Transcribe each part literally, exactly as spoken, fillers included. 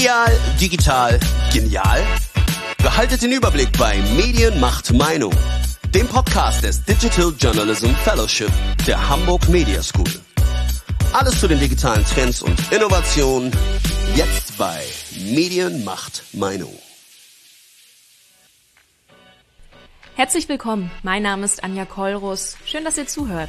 Medial, digital, genial? Behaltet den Überblick bei Medien macht Meinung, dem Podcast des Digital Journalism Fellowship der Hamburg Media School. Alles zu den digitalen Trends und Innovationen, jetzt bei Medien macht Meinung. Herzlich willkommen, mein Name ist Anja Kollrus. Schön, dass ihr zuhört.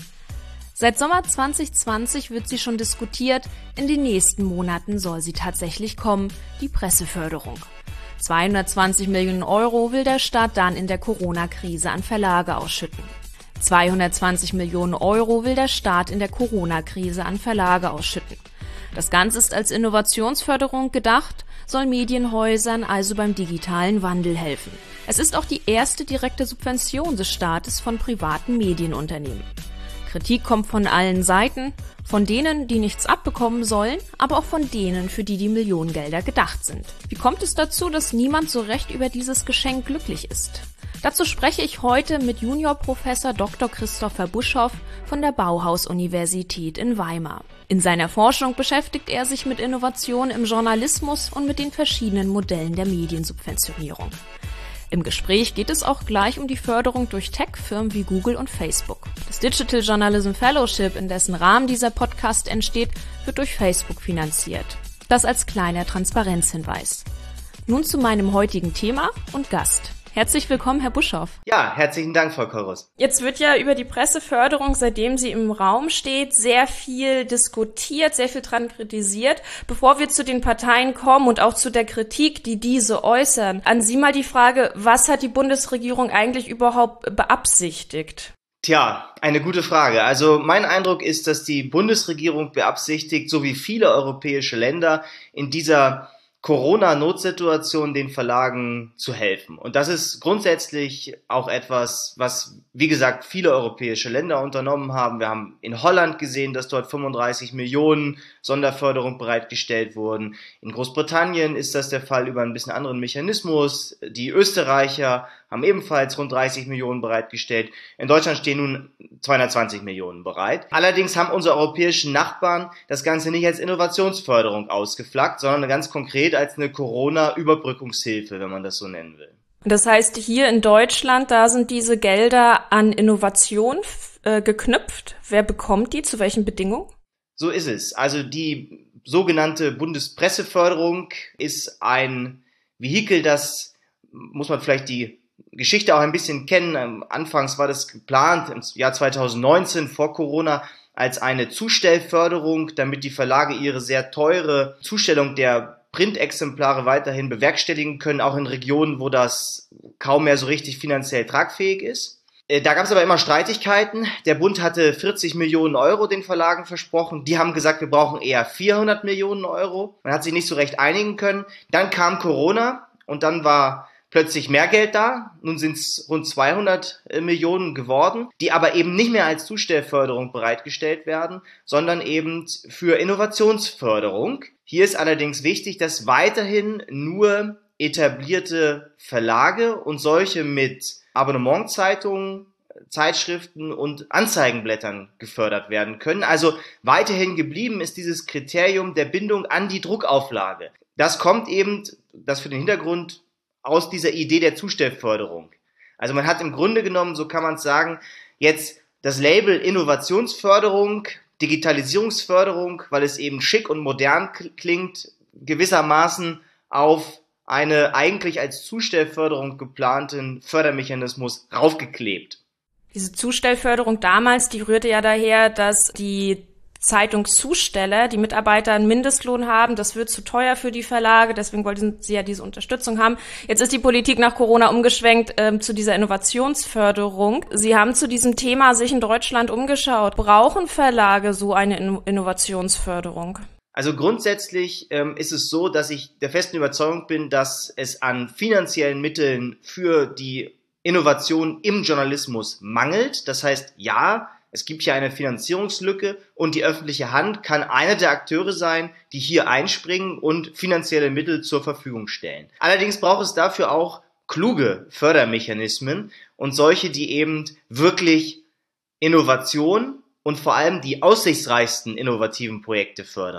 Seit Sommer zwanzig zwanzig wird sie schon diskutiert, in den nächsten Monaten soll sie tatsächlich kommen, die Presseförderung. zweihundertzwanzig Millionen Euro will der Staat dann in der Corona-Krise an Verlage ausschütten. zweihundertzwanzig Millionen Euro will der Staat in der Corona-Krise an Verlage ausschütten. Das Ganze ist als Innovationsförderung gedacht, soll Medienhäusern also beim digitalen Wandel helfen. Es ist auch die erste direkte Subvention des Staates von privaten Medienunternehmen. Kritik kommt von allen Seiten, von denen, die nichts abbekommen sollen, aber auch von denen, für die die Millionengelder gedacht sind. Wie kommt es dazu, dass niemand so recht über dieses Geschenk glücklich ist? Dazu spreche ich heute mit Juniorprofessor Doktor Christopher Buschhoff von der Bauhaus-Universität in Weimar. In seiner Forschung beschäftigt er sich mit Innovation im Journalismus und mit den verschiedenen Modellen der Mediensubventionierung. Im Gespräch geht es auch gleich um die Förderung durch Tech-Firmen wie Google und Facebook. Das Digital Journalism Fellowship, in dessen Rahmen dieser Podcast entsteht, wird durch Facebook finanziert. Das als kleiner Transparenzhinweis. Nun zu meinem heutigen Thema und Gast. Herzlich willkommen, Herr Buschhoff. Ja, herzlichen Dank, Frau Kollrus. Jetzt wird ja über die Presseförderung, seitdem sie im Raum steht, sehr viel diskutiert, sehr viel dran kritisiert. Bevor wir zu den Parteien kommen und auch zu der Kritik, die diese äußern, an Sie mal die Frage, was hat die Bundesregierung eigentlich überhaupt beabsichtigt? Tja, eine gute Frage. Also mein Eindruck ist, dass die Bundesregierung beabsichtigt, so wie viele europäische Länder, in dieser Corona-Notsituation den Verlagen zu helfen. Und das ist grundsätzlich auch etwas, was, wie gesagt, viele europäische Länder unternommen haben. Wir haben in Holland gesehen, dass dort fünfunddreißig Millionen Sonderförderung bereitgestellt wurden. In Großbritannien ist das der Fall über ein bisschen anderen Mechanismus. Die Österreicher haben ebenfalls rund dreißig Millionen bereitgestellt. In Deutschland stehen nun zweihundertzwanzig Millionen bereit. Allerdings haben unsere europäischen Nachbarn das Ganze nicht als Innovationsförderung ausgeflaggt, sondern ganz konkret als eine Corona-Überbrückungshilfe, wenn man das so nennen will. Das heißt, hier in Deutschland, da sind diese Gelder an Innovation äh, geknüpft. Wer bekommt die? Zu welchen Bedingungen? So ist es. Also die sogenannte Bundespresseförderung ist ein Vehikel, das, muss man vielleicht die Geschichte auch ein bisschen kennen. Anfangs war das geplant im Jahr zweitausendneunzehn vor Corona als eine Zustellförderung, damit die Verlage ihre sehr teure Zustellung der Printexemplare weiterhin bewerkstelligen können, auch in Regionen, wo das kaum mehr so richtig finanziell tragfähig ist. Da gab es aber immer Streitigkeiten. Der Bund hatte vierzig Millionen Euro den Verlagen versprochen. Die haben gesagt, wir brauchen eher vierhundert Millionen Euro. Man hat sich nicht so recht einigen können. Dann kam Corona und dann war plötzlich mehr Geld da. Nun sind es rund zweihundert Millionen geworden, die aber eben nicht mehr als Zustellförderung bereitgestellt werden, sondern eben für Innovationsförderung. Hier ist allerdings wichtig, dass weiterhin nur etablierte Verlage und solche mit Abonnementzeitungen, Zeitschriften und Anzeigenblättern gefördert werden können. Also weiterhin geblieben ist dieses Kriterium der Bindung an die Druckauflage. Das kommt eben, das für den Hintergrund, aus dieser Idee der Zustellförderung. Also man hat im Grunde genommen, so kann man es sagen, jetzt das Label Innovationsförderung, Digitalisierungsförderung, weil es eben schick und modern klingt, gewissermaßen auf eine eigentlich als Zustellförderung geplanten Fördermechanismus raufgeklebt. Diese Zustellförderung damals, die rührte ja daher, dass die Zeitungszusteller, die Mitarbeiter einen Mindestlohn haben. Das wird zu teuer für die Verlage, deswegen wollten sie ja diese Unterstützung haben. Jetzt ist die Politik nach Corona umgeschwenkt ähm, zu dieser Innovationsförderung. Sie haben zu diesem Thema sich in Deutschland umgeschaut. Brauchen Verlage so eine In- Innovationsförderung? Also grundsätzlich ähm, ist es so, dass ich der festen Überzeugung bin, dass es an finanziellen Mitteln für die Innovation im Journalismus mangelt. Das heißt, ja, es gibt hier eine Finanzierungslücke und die öffentliche Hand kann einer der Akteure sein, die hier einspringen und finanzielle Mittel zur Verfügung stellen. Allerdings braucht es dafür auch kluge Fördermechanismen und solche, die eben wirklich Innovation und vor allem die aussichtsreichsten innovativen Projekte fördern.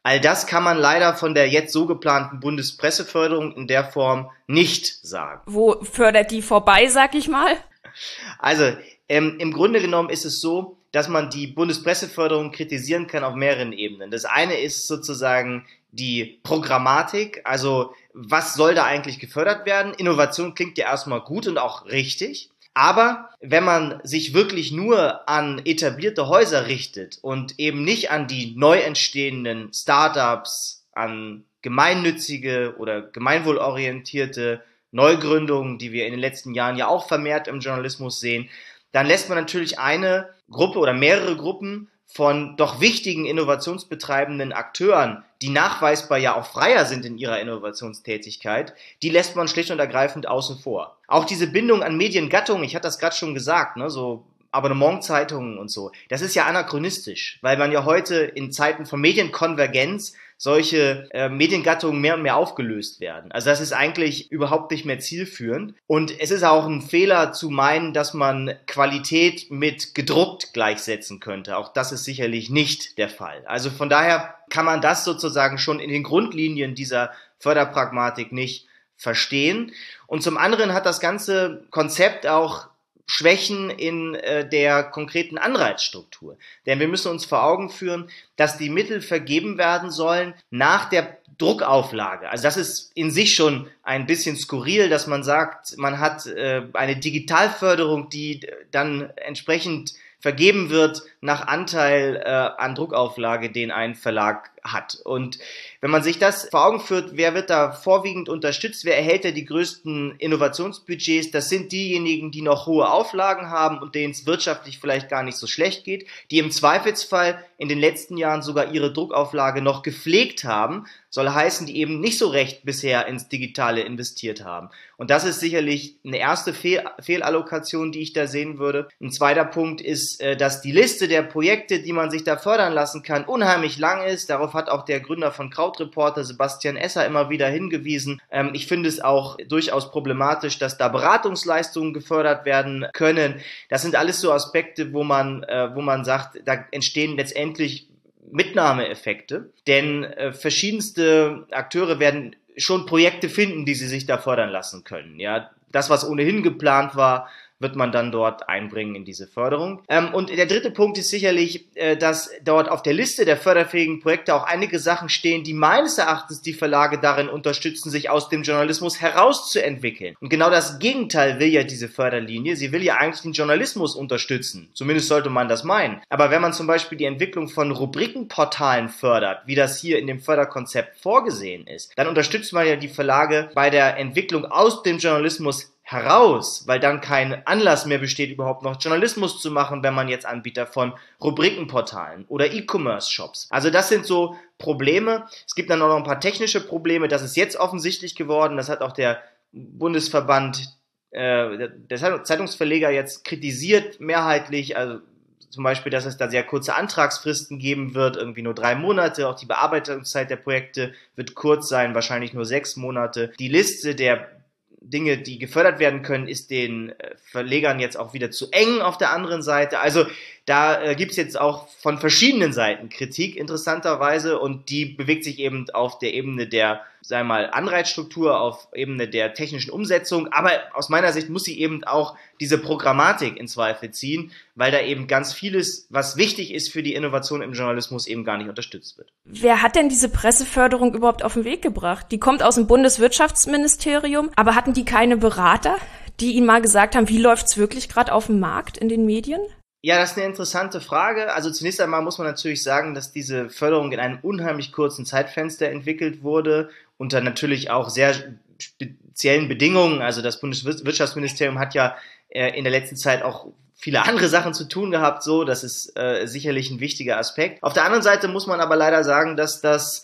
All das kann man leider von der jetzt so geplanten Bundespresseförderung in der Form nicht sagen. Wo fördert die vorbei, sag ich mal? Also ähm, im Grunde genommen ist es so, dass man die Bundespresseförderung kritisieren kann auf mehreren Ebenen. Das eine ist sozusagen die Programmatik, also was soll da eigentlich gefördert werden? Innovation klingt ja erstmal gut und auch richtig. Aber wenn man sich wirklich nur an etablierte Häuser richtet und eben nicht an die neu entstehenden Startups, an gemeinnützige oder gemeinwohlorientierte Neugründungen, die wir in den letzten Jahren ja auch vermehrt im Journalismus sehen, dann lässt man natürlich eine Gruppe oder mehrere Gruppen von doch wichtigen innovationsbetreibenden Akteuren, die nachweisbar ja auch freier sind in ihrer Innovationstätigkeit, die lässt man schlicht und ergreifend außen vor. Auch diese Bindung an Mediengattungen, ich hatte das gerade schon gesagt, ne, so Abonnementzeitungen und so, das ist ja anachronistisch, weil man ja heute in Zeiten von Medienkonvergenz solche äh, Mediengattungen mehr und mehr aufgelöst werden. Also das ist eigentlich überhaupt nicht mehr zielführend. Und es ist auch ein Fehler zu meinen, dass man Qualität mit gedruckt gleichsetzen könnte. Auch das ist sicherlich nicht der Fall. Also von daher kann man das sozusagen schon in den Grundlinien dieser Förderpragmatik nicht verstehen. Und zum anderen hat das ganze Konzept auch Schwächen in äh, der konkreten Anreizstruktur. Denn wir müssen uns vor Augen führen, dass die Mittel vergeben werden sollen nach der Druckauflage. Also das ist in sich schon ein bisschen skurril, dass man sagt, man hat äh, eine Digitalförderung, die dann entsprechend vergeben wird nach Anteil äh, an Druckauflage, den ein Verlag hat. Und wenn man sich das vor Augen führt, wer wird da vorwiegend unterstützt, wer erhält da die größten Innovationsbudgets, das sind diejenigen, die noch hohe Auflagen haben und denen es wirtschaftlich vielleicht gar nicht so schlecht geht, die im Zweifelsfall in den letzten Jahren sogar ihre Druckauflage noch gepflegt haben, soll heißen, die eben nicht so recht bisher ins Digitale investiert haben. Und das ist sicherlich eine erste Fehl- Fehlallokation, die ich da sehen würde. Ein zweiter Punkt ist, dass die Liste der Projekte, die man sich da fördern lassen kann, unheimlich lang ist. Darauf hat auch der Gründer von Krautreporter, Sebastian Esser, immer wieder hingewiesen. Ich finde es auch durchaus problematisch, dass da Beratungsleistungen gefördert werden können. Das sind alles so Aspekte, wo man, wo man sagt, da entstehen letztendlich Mitnahmeeffekte, denn äh, verschiedenste Akteure werden schon Projekte finden, die sie sich da fördern lassen können. Ja, das, was ohnehin geplant war, wird man dann dort einbringen in diese Förderung. Ähm, und der dritte Punkt ist sicherlich, äh, dass dort auf der Liste der förderfähigen Projekte auch einige Sachen stehen, die meines Erachtens die Verlage darin unterstützen, sich aus dem Journalismus herauszuentwickeln. Und genau das Gegenteil will ja diese Förderlinie. Sie will ja eigentlich den Journalismus unterstützen. Zumindest sollte man das meinen. Aber wenn man zum Beispiel die Entwicklung von Rubrikenportalen fördert, wie das hier in dem Förderkonzept vorgesehen ist, dann unterstützt man ja die Verlage bei der Entwicklung aus dem Journalismus heraus, weil dann kein Anlass mehr besteht, überhaupt noch Journalismus zu machen, wenn man jetzt Anbieter von Rubrikenportalen oder E-Commerce-Shops. Also das sind so Probleme. Es gibt dann auch noch ein paar technische Probleme. Das ist jetzt offensichtlich geworden. Das hat auch der Bundesverband äh, der Zeitungsverleger jetzt kritisiert, mehrheitlich. Also zum Beispiel, dass es da sehr kurze Antragsfristen geben wird, irgendwie nur drei Monate. Auch die Bearbeitungszeit der Projekte wird kurz sein, wahrscheinlich nur sechs Monate. Die Liste der Dinge, die gefördert werden können, ist den Verlegern jetzt auch wieder zu eng auf der anderen Seite. Also da äh, gibt es jetzt auch von verschiedenen Seiten Kritik, interessanterweise, und die bewegt sich eben auf der Ebene der, sagen wir mal, Anreizstruktur, auf Ebene der technischen Umsetzung, aber aus meiner Sicht muss sie eben auch diese Programmatik in Zweifel ziehen, weil da eben ganz vieles, was wichtig ist für die Innovation im Journalismus, eben gar nicht unterstützt wird. Wer hat denn diese Presseförderung überhaupt auf den Weg gebracht? Die kommt aus dem Bundeswirtschaftsministerium, aber hatten die keine Berater, die ihnen mal gesagt haben, wie läuft's wirklich gerade auf dem Markt in den Medien? Ja, das ist eine interessante Frage. Also zunächst einmal muss man natürlich sagen, dass diese Förderung in einem unheimlich kurzen Zeitfenster entwickelt wurde, unter natürlich auch sehr speziellen Bedingungen. Also das Bundeswirtschaftsministerium hat ja äh, in der letzten Zeit auch viele andere Sachen zu tun gehabt, so, das ist äh, sicherlich ein wichtiger Aspekt. Auf der anderen Seite muss man aber leider sagen, dass das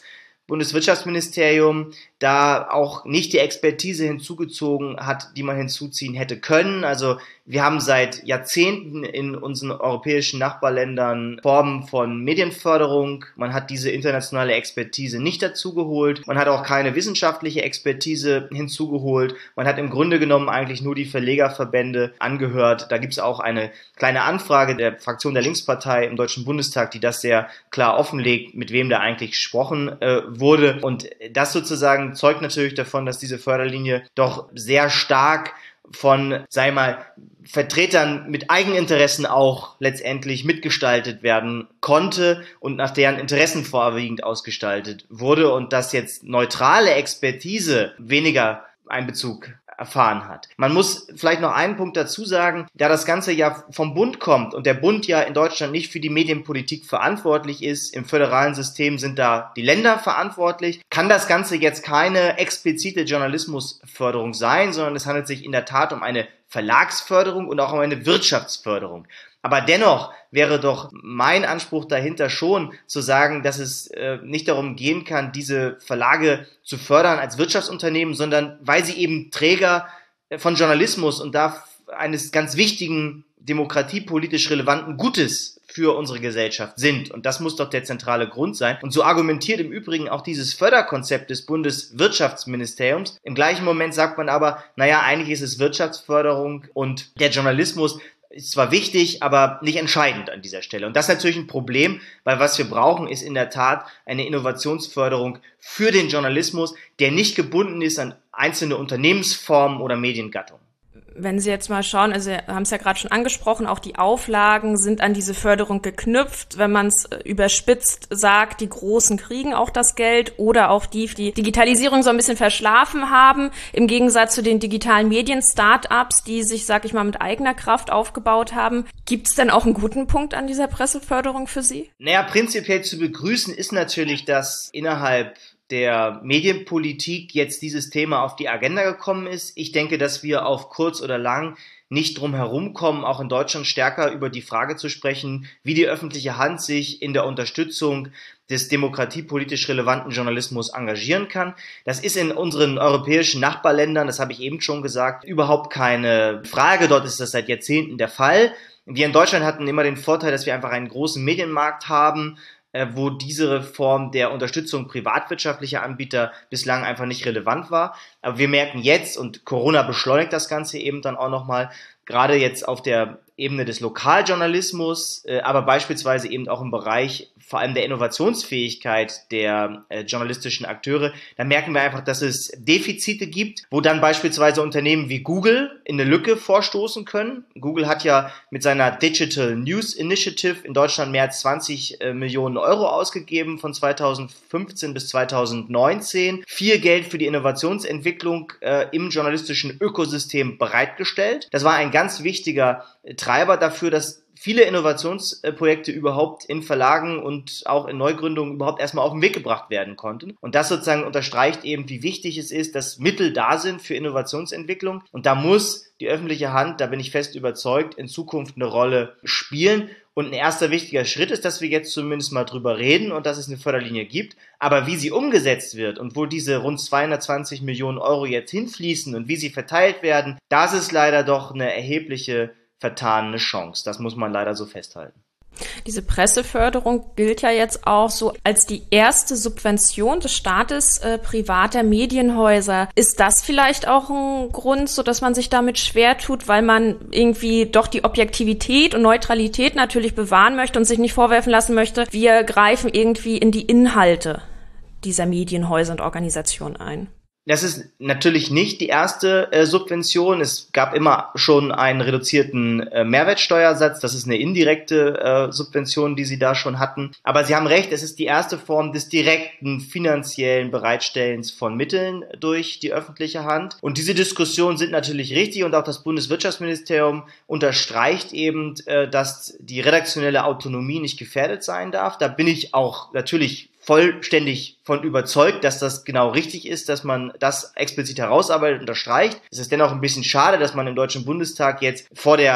Bundeswirtschaftsministerium da auch nicht die Expertise hinzugezogen hat, die man hinzuziehen hätte können. Also wir haben seit Jahrzehnten in unseren europäischen Nachbarländern Formen von Medienförderung. Man hat diese internationale Expertise nicht dazugeholt. Man hat auch keine wissenschaftliche Expertise hinzugeholt. Man hat im Grunde genommen eigentlich nur die Verlegerverbände angehört. Da gibt es auch eine kleine Anfrage der Fraktion der Linkspartei im Deutschen Bundestag, die das sehr klar offenlegt, mit wem da eigentlich gesprochen äh, wurde. Und das sozusagen zeugt natürlich davon, dass diese Förderlinie doch sehr stark von, sei mal, Vertretern mit Eigeninteressen auch letztendlich mitgestaltet werden konnte und nach deren Interessen vorwiegend ausgestaltet wurde und dass jetzt neutrale Expertise weniger Einbezug erfahren hat. Man muss vielleicht noch einen Punkt dazu sagen, da das Ganze ja vom Bund kommt und der Bund ja in Deutschland nicht für die Medienpolitik verantwortlich ist, im föderalen System sind da die Länder verantwortlich, kann das Ganze jetzt keine explizite Journalismusförderung sein, sondern es handelt sich in der Tat um eine Verlagsförderung und auch um eine Wirtschaftsförderung. Aber dennoch wäre doch mein Anspruch dahinter schon zu sagen, dass es äh, nicht darum gehen kann, diese Verlage zu fördern als Wirtschaftsunternehmen, sondern weil sie eben Träger von Journalismus und da eines ganz wichtigen, demokratiepolitisch relevanten Gutes für unsere Gesellschaft sind. Und das muss doch der zentrale Grund sein. Und so argumentiert im Übrigen auch dieses Förderkonzept des Bundeswirtschaftsministeriums. Im gleichen Moment sagt man aber, naja, eigentlich ist es Wirtschaftsförderung und der Journalismus ist zwar wichtig, aber nicht entscheidend an dieser Stelle. Und das ist natürlich ein Problem, weil was wir brauchen, ist in der Tat eine Innovationsförderung für den Journalismus, der nicht gebunden ist an einzelne Unternehmensformen oder Mediengattungen. Wenn Sie jetzt mal schauen, also wir haben es ja gerade schon angesprochen, auch die Auflagen sind an diese Förderung geknüpft. Wenn man es überspitzt sagt, die Großen kriegen auch das Geld oder auch die, die Digitalisierung so ein bisschen verschlafen haben, im Gegensatz zu den digitalen Medien-Startups, die sich, sag ich mal, mit eigener Kraft aufgebaut haben. Gibt es denn auch einen guten Punkt an dieser Presseförderung für Sie? Naja, prinzipiell zu begrüßen ist natürlich, dass innerhalb der Medienpolitik jetzt dieses Thema auf die Agenda gekommen ist. Ich denke, dass wir auf kurz oder lang nicht drum herum kommen, auch in Deutschland stärker über die Frage zu sprechen, wie die öffentliche Hand sich in der Unterstützung des demokratiepolitisch relevanten Journalismus engagieren kann. Das ist in unseren europäischen Nachbarländern, das habe ich eben schon gesagt, überhaupt keine Frage. Dort ist das seit Jahrzehnten der Fall. Wir in Deutschland hatten immer den Vorteil, dass wir einfach einen großen Medienmarkt haben, wo diese Form der Unterstützung privatwirtschaftlicher Anbieter bislang einfach nicht relevant war. Aber wir merken jetzt, und Corona beschleunigt das Ganze eben dann auch nochmal, gerade jetzt auf der Ebene des Lokaljournalismus, äh, aber beispielsweise eben auch im Bereich vor allem der Innovationsfähigkeit der äh, journalistischen Akteure, da merken wir einfach, dass es Defizite gibt, wo dann beispielsweise Unternehmen wie Google in eine Lücke vorstoßen können. Google hat ja mit seiner Digital News Initiative in Deutschland mehr als zwanzig äh, Millionen Euro ausgegeben von zweitausendfünfzehn bis zweitausendneunzehn. Viel Geld für die Innovationsentwicklung äh, im journalistischen Ökosystem bereitgestellt. Das war ein ganz wichtiger äh, Treiber dafür, dass viele Innovationsprojekte überhaupt in Verlagen und auch in Neugründungen überhaupt erstmal auf den Weg gebracht werden konnten. Und das sozusagen unterstreicht eben, wie wichtig es ist, dass Mittel da sind für Innovationsentwicklung. Und da muss die öffentliche Hand, da bin ich fest überzeugt, in Zukunft eine Rolle spielen. Und ein erster wichtiger Schritt ist, dass wir jetzt zumindest mal drüber reden und dass es eine Förderlinie gibt. Aber wie sie umgesetzt wird und wo diese rund zweihundertzwanzig Millionen Euro jetzt hinfließen und wie sie verteilt werden, das ist leider doch eine erhebliche vertane Chance. Das muss man leider so festhalten. Diese Presseförderung gilt ja jetzt auch so als die erste Subvention des Staates äh, privater Medienhäuser. Ist das vielleicht auch ein Grund, so dass man sich damit schwer tut, weil man irgendwie doch die Objektivität und Neutralität natürlich bewahren möchte und sich nicht vorwerfen lassen möchte, wir greifen irgendwie in die Inhalte dieser Medienhäuser und Organisationen ein? Das ist natürlich nicht die erste äh, Subvention. Es gab immer schon einen reduzierten äh, Mehrwertsteuersatz. Das ist eine indirekte äh, Subvention, die Sie da schon hatten. Aber Sie haben recht, es ist die erste Form des direkten finanziellen Bereitstellens von Mitteln durch die öffentliche Hand. Und diese Diskussionen sind natürlich richtig und auch das Bundeswirtschaftsministerium unterstreicht eben, äh, dass die redaktionelle Autonomie nicht gefährdet sein darf. Da bin ich auch natürlich vollständig von überzeugt, dass das genau richtig ist, dass man das explizit herausarbeitet und unterstreicht. Es ist dennoch ein bisschen schade, dass man im Deutschen Bundestag jetzt vor der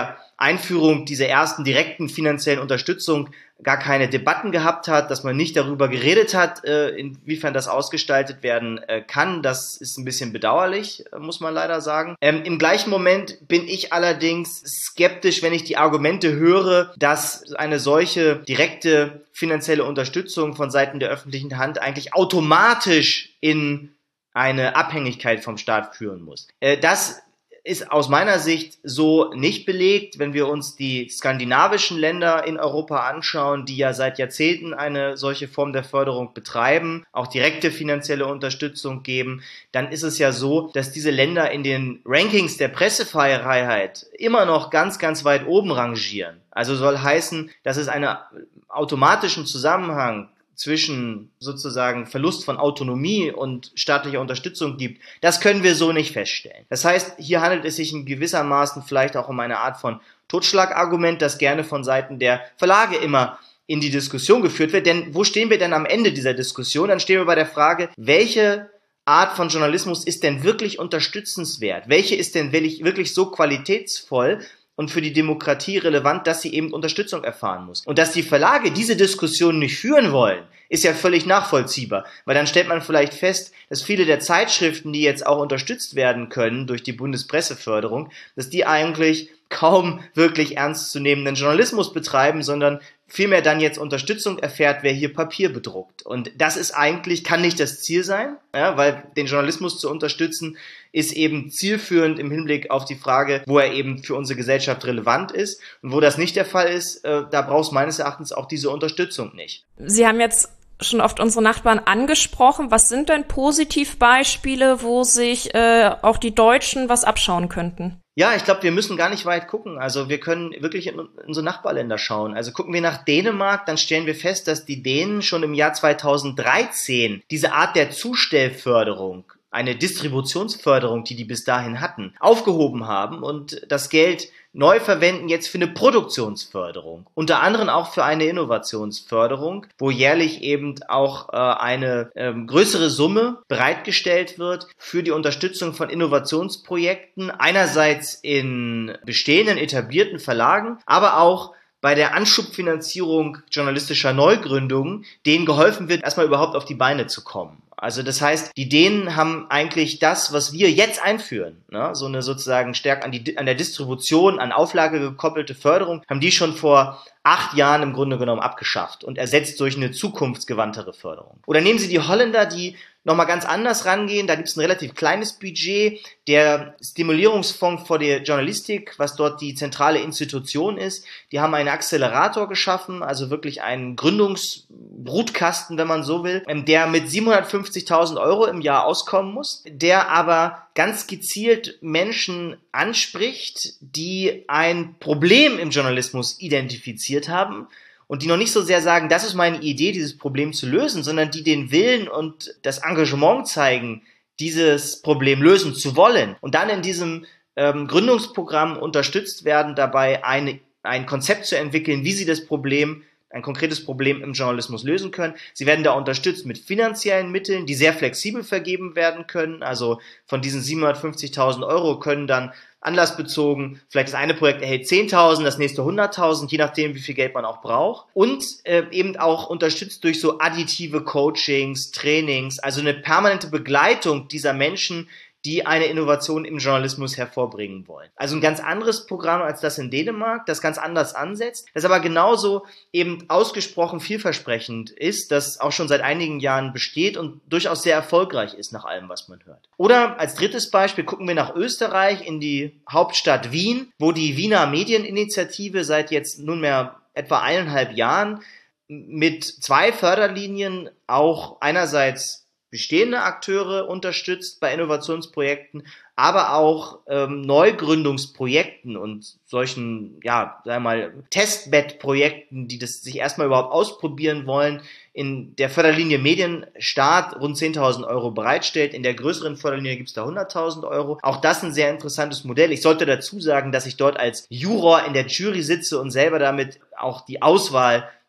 Einführung dieser ersten direkten finanziellen Unterstützung gar keine Debatten gehabt hat, dass man nicht darüber geredet hat, inwiefern das ausgestaltet werden kann. Das ist ein bisschen bedauerlich, muss man leider sagen. Ähm, im gleichen Moment bin ich allerdings skeptisch, wenn ich die Argumente höre, dass eine solche direkte finanzielle Unterstützung von Seiten der öffentlichen Hand eigentlich automatisch in eine Abhängigkeit vom Staat führen muss. Äh, das ist aus meiner Sicht so nicht belegt, wenn wir uns die skandinavischen Länder in Europa anschauen, die ja seit Jahrzehnten eine solche Form der Förderung betreiben, auch direkte finanzielle Unterstützung geben, dann ist es ja so, dass diese Länder in den Rankings der Pressefreiheit immer noch ganz, ganz weit oben rangieren. Also soll heißen, dass es einen automatischen Zusammenhang zwischen sozusagen Verlust von Autonomie und staatlicher Unterstützung gibt, das können wir so nicht feststellen. Das heißt, hier handelt es sich in gewissermaßen vielleicht auch um eine Art von Totschlagargument, das gerne von Seiten der Verlage immer in die Diskussion geführt wird. Denn wo stehen wir denn am Ende dieser Diskussion? Dann stehen wir bei der Frage, welche Art von Journalismus ist denn wirklich unterstützenswert? Welche ist denn wirklich so qualitätsvoll und für die Demokratie relevant, dass sie eben Unterstützung erfahren muss? Und dass die Verlage diese Diskussion nicht führen wollen, ist ja völlig nachvollziehbar, weil dann stellt man vielleicht fest, dass viele der Zeitschriften, die jetzt auch unterstützt werden können durch die Bundespresseförderung, dass die eigentlich kaum wirklich ernstzunehmenden Journalismus betreiben, sondern vielmehr dann jetzt Unterstützung erfährt, wer hier Papier bedruckt. Und das ist eigentlich, kann nicht das Ziel sein, ja, weil den Journalismus zu unterstützen ist eben zielführend im Hinblick auf die Frage, wo er eben für unsere Gesellschaft relevant ist. Und wo das nicht der Fall ist, äh, da braucht es meines Erachtens auch diese Unterstützung nicht. Sie haben jetzt schon oft unsere Nachbarn angesprochen. Was sind denn Positivbeispiele, wo sich äh, auch die Deutschen was abschauen könnten? Ja, ich glaube, wir müssen gar nicht weit gucken. Also wir können wirklich in unsere Nachbarländer schauen. Also gucken wir nach Dänemark, dann stellen wir fest, dass die Dänen schon im Jahr zweitausenddreizehn diese Art der Zustellförderung, eine Distributionsförderung, die die bis dahin hatten, aufgehoben haben und das Geld neu verwenden jetzt für eine Produktionsförderung, unter anderem auch für eine Innovationsförderung, wo jährlich eben auch äh, eine ähm, größere Summe bereitgestellt wird für die Unterstützung von Innovationsprojekten, einerseits in bestehenden, etablierten Verlagen, aber auch bei der Anschubfinanzierung journalistischer Neugründungen, denen geholfen wird, erstmal überhaupt auf die Beine zu kommen. Also das heißt, die Dänen haben eigentlich das, was wir jetzt einführen, ne? So eine sozusagen stärker an, die, an der Distribution, an Auflage gekoppelte Förderung, haben die schon vor acht Jahren im Grunde genommen abgeschafft und ersetzt durch eine zukunftsgewandtere Förderung. Oder nehmen Sie die Holländer, die nochmal ganz anders rangehen. Da gibt es ein relativ kleines Budget. Der Stimulierungsfonds für die Journalistik, was dort die zentrale Institution ist, die haben einen Accelerator geschaffen, also wirklich einen Gründungsbrutkasten, wenn man so will, der mit siebenhundertfünfzigtausend Euro im Jahr auskommen muss, der aber ganz gezielt Menschen anspricht, die ein Problem im Journalismus identifiziert haben und die noch nicht so sehr sagen, das ist meine Idee, dieses Problem zu lösen, sondern die den Willen und das Engagement zeigen, dieses Problem lösen zu wollen und dann in diesem ähm, Gründungsprogramm unterstützt werden, dabei eine, ein Konzept zu entwickeln, wie sie das Problem, ein konkretes Problem im Journalismus lösen können. Sie werden da unterstützt mit finanziellen Mitteln, die sehr flexibel vergeben werden können. Also von diesen siebenhundertfünfzigtausend Euro können dann anlassbezogen, vielleicht das eine Projekt erhält zehntausend, das nächste hunderttausend, je nachdem, wie viel Geld man auch braucht. Und äh, eben auch unterstützt durch so additive Coachings, Trainings, also eine permanente Begleitung dieser Menschen, die eine Innovation im Journalismus hervorbringen wollen. Also ein ganz anderes Programm als das in Dänemark, das ganz anders ansetzt, das aber genauso eben ausgesprochen vielversprechend ist, das auch schon seit einigen Jahren besteht und durchaus sehr erfolgreich ist nach allem, was man hört. Oder als drittes Beispiel gucken wir nach Österreich, in die Hauptstadt Wien, wo die Wiener Medieninitiative seit jetzt nunmehr etwa eineinhalb Jahren mit zwei Förderlinien auch einerseits bestehende Akteure unterstützt bei Innovationsprojekten, aber auch ähm, Neugründungsprojekten und solchen, ja, sagen wir mal, Testbed-Projekten, die das sich erstmal überhaupt ausprobieren wollen, in der Förderlinie Medienstart rund zehntausend Euro bereitstellt. In der größeren Förderlinie gibt es da hunderttausend Euro. Auch das ein sehr interessantes Modell. Ich sollte dazu sagen, dass ich dort als Juror in der Jury sitze und selber damit auch die Auswahl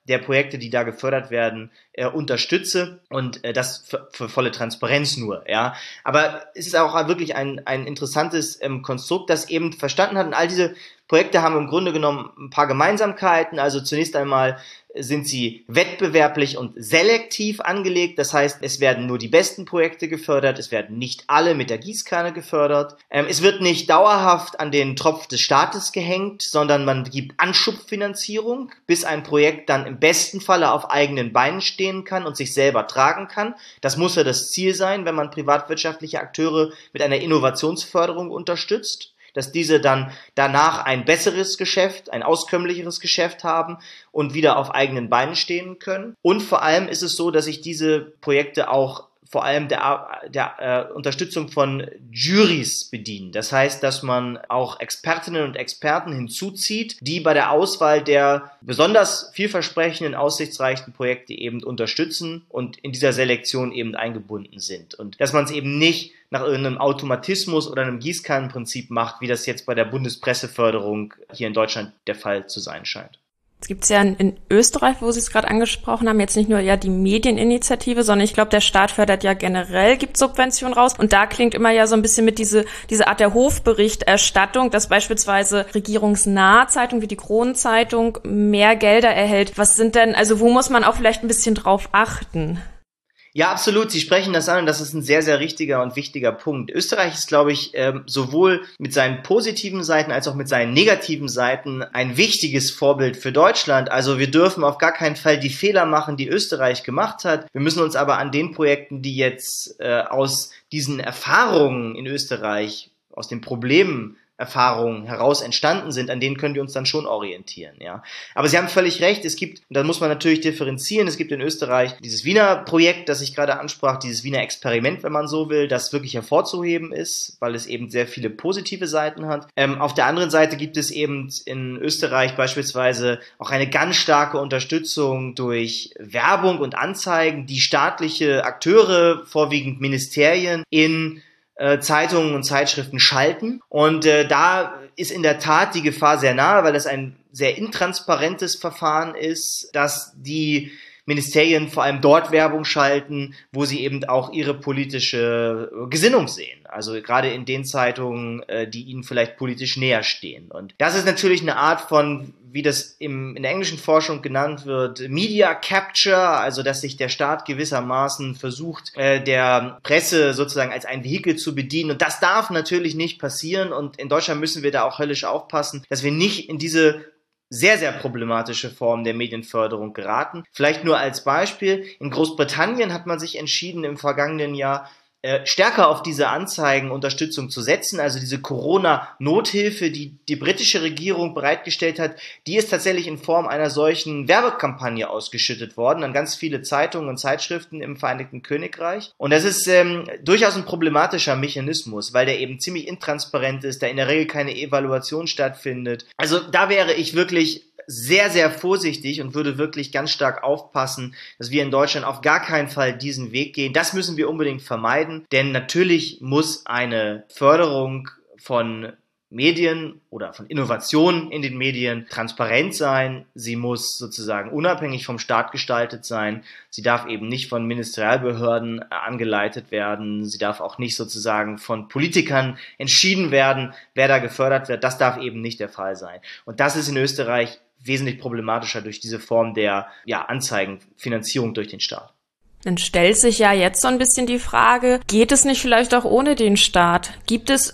der Projekte, die da gefördert werden, äh, unterstütze und äh, das für, für volle Transparenz nur, ja. Aber es ist auch wirklich ein, ein interessantes ähm, Konstrukt, das eben verstanden hat, und all diese Projekte haben im Grunde genommen ein paar Gemeinsamkeiten. Also zunächst einmal sind sie wettbewerblich und selektiv angelegt. Das heißt, es werden nur die besten Projekte gefördert. Es werden nicht alle mit der Gießkanne gefördert. Ähm, es wird nicht dauerhaft an den Tropf des Staates gehängt, sondern man gibt Anschubfinanzierung, bis ein Projekt dann im besten Falle auf eigenen Beinen stehen kann und sich selber tragen kann. Das muss ja das Ziel sein, wenn man privatwirtschaftliche Akteure mit einer Innovationsförderung unterstützt, dass diese dann danach ein besseres Geschäft, ein auskömmlicheres Geschäft haben und wieder auf eigenen Beinen stehen können. Und vor allem ist es so, dass sich diese Projekte auch vor allem der, der äh, Unterstützung von Jurys bedienen. Das heißt, dass man auch Expertinnen und Experten hinzuzieht, die bei der Auswahl der besonders vielversprechenden, aussichtsreichen Projekte eben unterstützen und in dieser Selektion eben eingebunden sind. Und dass man es eben nicht nach irgendeinem Automatismus oder einem Gießkannenprinzip macht, wie das jetzt bei der Bundespresseförderung hier in Deutschland der Fall zu sein scheint. Es gibt ja in, in Österreich, wo Sie es gerade angesprochen haben, jetzt nicht nur ja die Medieninitiative, sondern ich glaube, der Staat fördert ja generell, gibt Subventionen raus. Und da klingt immer ja so ein bisschen mit diese diese Art der Hofberichterstattung, dass beispielsweise regierungsnahe Zeitungen wie die Kronenzeitung mehr Gelder erhält. Was sind denn, also wo muss man auch vielleicht ein bisschen drauf achten? Ja, absolut. Sie sprechen das an und das ist ein sehr, sehr richtiger und wichtiger Punkt. Österreich ist, glaube ich, ähm, sowohl mit seinen positiven Seiten als auch mit seinen negativen Seiten ein wichtiges Vorbild für Deutschland. Also wir dürfen auf gar keinen Fall die Fehler machen, die Österreich gemacht hat. Wir müssen uns aber an den Projekten, die jetzt äh, aus diesen Erfahrungen in Österreich, aus den Problemen Erfahrungen heraus entstanden sind, an denen können wir uns dann schon orientieren, ja. Aber Sie haben völlig recht, es gibt, da muss man natürlich differenzieren, es gibt in Österreich dieses Wiener Projekt, das ich gerade ansprach, dieses Wiener Experiment, wenn man so will, das wirklich hervorzuheben ist, weil es eben sehr viele positive Seiten hat. Ähm, auf der anderen Seite gibt es eben in Österreich beispielsweise auch eine ganz starke Unterstützung durch Werbung und Anzeigen, die staatliche Akteure, vorwiegend Ministerien, in Zeitungen und Zeitschriften schalten. Und äh, da ist in der Tat die Gefahr sehr nahe, weil das ein sehr intransparentes Verfahren ist, dass die Ministerien vor allem dort Werbung schalten, wo sie eben auch ihre politische Gesinnung sehen. Also gerade in den Zeitungen, die ihnen vielleicht politisch näher stehen. Und das ist natürlich eine Art von, wie das im, in der englischen Forschung genannt wird, Media Capture, also dass sich der Staat gewissermaßen versucht, der Presse sozusagen als ein Vehikel zu bedienen. Und das darf natürlich nicht passieren. Und in Deutschland müssen wir da auch höllisch aufpassen, dass wir nicht in diese sehr, sehr problematische Form der Medienförderung geraten. Vielleicht nur als Beispiel, in Großbritannien hat man sich entschieden, im vergangenen Jahr äh, stärker auf diese Anzeigenunterstützung zu setzen. Also diese Corona-Nothilfe, die die britische Regierung bereitgestellt hat, die ist tatsächlich in Form einer solchen Werbekampagne ausgeschüttet worden an ganz viele Zeitungen und Zeitschriften im Vereinigten Königreich. Und das ist ähm, durchaus ein problematischer Mechanismus, weil der eben ziemlich intransparent ist, da in der Regel keine Evaluation stattfindet. Also da wäre ich wirklich sehr, sehr vorsichtig und würde wirklich ganz stark aufpassen, dass wir in Deutschland auf gar keinen Fall diesen Weg gehen. Das müssen wir unbedingt vermeiden, denn natürlich muss eine Förderung von Medien oder von Innovationen in den Medien transparent sein. Sie muss sozusagen unabhängig vom Staat gestaltet sein. Sie darf eben nicht von Ministerialbehörden angeleitet werden. Sie darf auch nicht sozusagen von Politikern entschieden werden, wer da gefördert wird. Das darf eben nicht der Fall sein. Und das ist in Österreich wesentlich problematischer durch diese Form der ja, Anzeigenfinanzierung durch den Staat. Dann stellt sich ja jetzt so ein bisschen die Frage, geht es nicht vielleicht auch ohne den Staat? Gibt es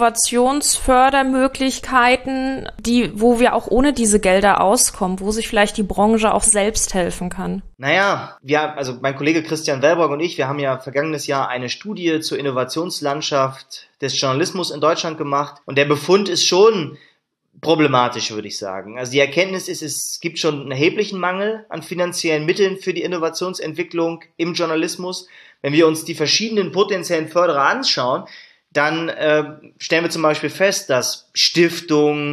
Innovationsfördermöglichkeiten, die, wo wir auch ohne diese Gelder auskommen, wo sich vielleicht die Branche auch selbst helfen kann? Naja, wir, also mein Kollege Christian Wellborg und ich, wir haben ja vergangenes Jahr eine Studie zur Innovationslandschaft des Journalismus in Deutschland gemacht und der Befund ist schon problematisch, würde ich sagen. Also die Erkenntnis ist, es gibt schon einen erheblichen Mangel an finanziellen Mitteln für die Innovationsentwicklung im Journalismus. Wenn wir uns die verschiedenen potenziellen Förderer anschauen, dann äh, stellen wir zum Beispiel fest, dass Stiftungen,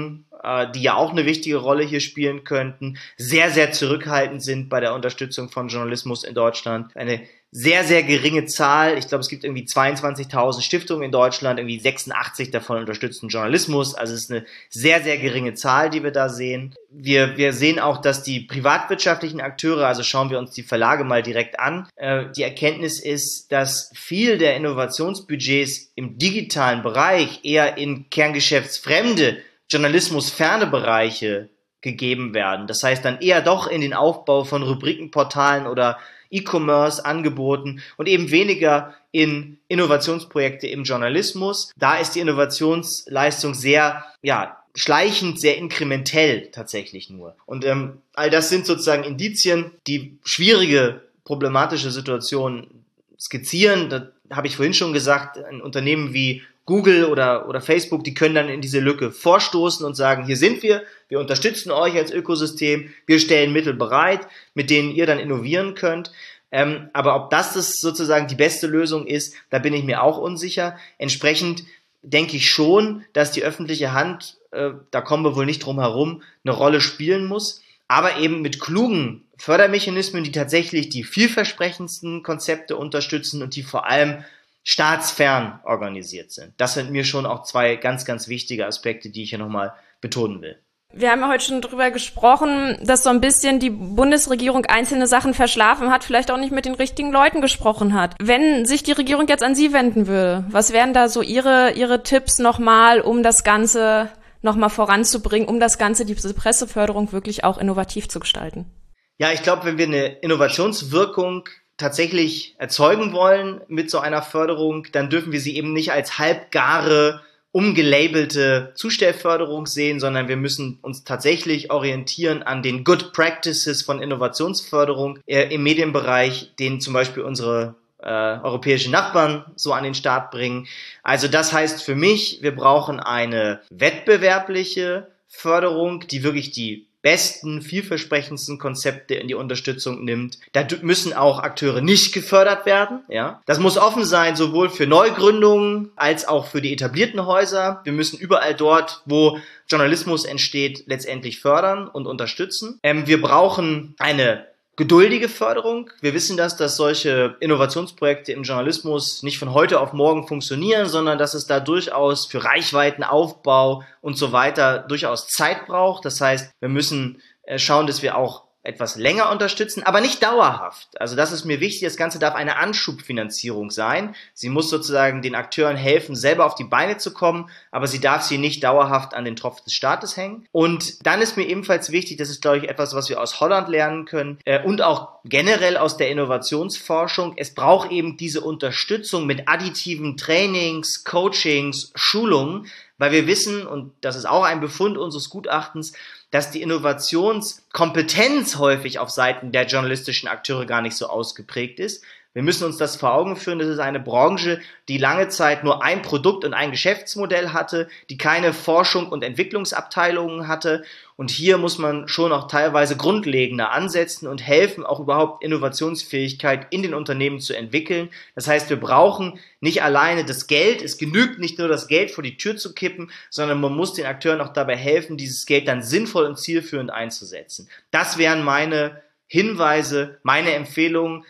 äh, die ja auch eine wichtige Rolle hier spielen könnten, sehr, sehr zurückhaltend sind bei der Unterstützung von Journalismus in Deutschland. Eine sehr, sehr geringe Zahl. Ich glaube, es gibt irgendwie zweiundzwanzigtausend Stiftungen in Deutschland, irgendwie sechsundachtzig davon unterstützen Journalismus. Also es ist eine sehr, sehr geringe Zahl, die wir da sehen. Wir, wir sehen auch, dass die privatwirtschaftlichen Akteure, also schauen wir uns die Verlage mal direkt an, äh, die Erkenntnis ist, dass viel der Innovationsbudgets im digitalen Bereich eher in kerngeschäftsfremde, journalismusferne Bereiche gegeben werden. Das heißt dann eher doch in den Aufbau von Rubrikenportalen oder E-Commerce-Angeboten und eben weniger in Innovationsprojekte im Journalismus. Da ist die Innovationsleistung sehr, ja, schleichend, sehr inkrementell tatsächlich nur. Und ähm, all das sind sozusagen Indizien, die schwierige, problematische Situationen skizzieren. Da habe ich vorhin schon gesagt, ein Unternehmen wie Google oder, oder Facebook, die können dann in diese Lücke vorstoßen und sagen, hier sind wir, wir unterstützen euch als Ökosystem, wir stellen Mittel bereit, mit denen ihr dann innovieren könnt. Ähm, aber ob das, das sozusagen die beste Lösung ist, da bin ich mir auch unsicher. Entsprechend denke ich schon, dass die öffentliche Hand, äh, da kommen wir wohl nicht drum herum, eine Rolle spielen muss, aber eben mit klugen Fördermechanismen, die tatsächlich die vielversprechendsten Konzepte unterstützen und die vor allem staatsfern organisiert sind. Das sind mir schon auch zwei ganz, ganz wichtige Aspekte, die ich hier nochmal betonen will. Wir haben ja heute schon drüber gesprochen, dass so ein bisschen die Bundesregierung einzelne Sachen verschlafen hat, vielleicht auch nicht mit den richtigen Leuten gesprochen hat. Wenn sich die Regierung jetzt an Sie wenden würde, was wären da so Ihre, Ihre Tipps nochmal, um das Ganze nochmal voranzubringen, um das Ganze, diese Presseförderung wirklich auch innovativ zu gestalten? Ja, ich glaube, wenn wir eine Innovationswirkung tatsächlich erzeugen wollen mit so einer Förderung, dann dürfen wir sie eben nicht als halbgare, umgelabelte Zustellförderung sehen, sondern wir müssen uns tatsächlich orientieren an den Good Practices von Innovationsförderung äh, im Medienbereich, den zum Beispiel unsere äh, europäischen Nachbarn so an den Start bringen. Also das heißt für mich, wir brauchen eine wettbewerbliche Förderung, die wirklich die besten, vielversprechendsten Konzepte in die Unterstützung nimmt. Da müssen auch Akteure nicht gefördert werden. Ja, das muss offen sein, sowohl für Neugründungen als auch für die etablierten Häuser. Wir müssen überall dort, wo Journalismus entsteht, letztendlich fördern und unterstützen. Ähm, wir brauchen eine geduldige Förderung. Wir wissen das, dass solche Innovationsprojekte im Journalismus nicht von heute auf morgen funktionieren, sondern dass es da durchaus für Reichweitenaufbau und so weiter durchaus Zeit braucht. Das heißt, wir müssen schauen, dass wir auch etwas länger unterstützen, aber nicht dauerhaft. Also das ist mir wichtig, das Ganze darf eine Anschubfinanzierung sein. Sie muss sozusagen den Akteuren helfen, selber auf die Beine zu kommen, aber sie darf sie nicht dauerhaft an den Tropf des Staates hängen. Und dann ist mir ebenfalls wichtig, das ist, glaube ich, etwas, was wir aus Holland lernen können äh, und auch generell aus der Innovationsforschung. Es braucht eben diese Unterstützung mit additiven Trainings, Coachings, Schulungen, weil wir wissen, und das ist auch ein Befund unseres Gutachtens, dass die Innovationskompetenz häufig auf Seiten der journalistischen Akteure gar nicht so ausgeprägt ist. Wir müssen uns das vor Augen führen, das ist eine Branche, die lange Zeit nur ein Produkt und ein Geschäftsmodell hatte, die keine Forschung und Entwicklungsabteilungen hatte. Und hier muss man schon auch teilweise grundlegender ansetzen und helfen, auch überhaupt Innovationsfähigkeit in den Unternehmen zu entwickeln. Das heißt, wir brauchen nicht alleine das Geld. Es genügt nicht nur, das Geld vor die Tür zu kippen, sondern man muss den Akteuren auch dabei helfen, dieses Geld dann sinnvoll und zielführend einzusetzen. Das wären meine Hinweise, meine Empfehlungen,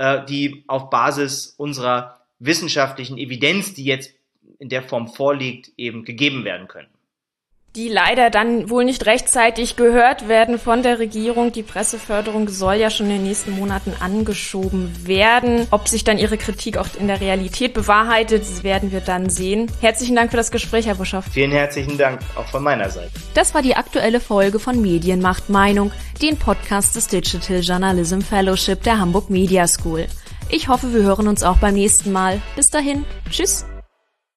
die auf Basis unserer wissenschaftlichen Evidenz, die jetzt in der Form vorliegt, eben gegeben werden können. Die leider dann wohl nicht rechtzeitig gehört werden von der Regierung. Die Presseförderung soll ja schon in den nächsten Monaten angeschoben werden. Ob sich dann Ihre Kritik auch in der Realität bewahrheitet, das werden wir dann sehen. Herzlichen Dank für das Gespräch, Herr Bischoff. Vielen herzlichen Dank, auch von meiner Seite. Das war die aktuelle Folge von Medien macht Meinung, den Podcast des Digital Journalism Fellowship der Hamburg Media School. Ich hoffe, wir hören uns auch beim nächsten Mal. Bis dahin, tschüss.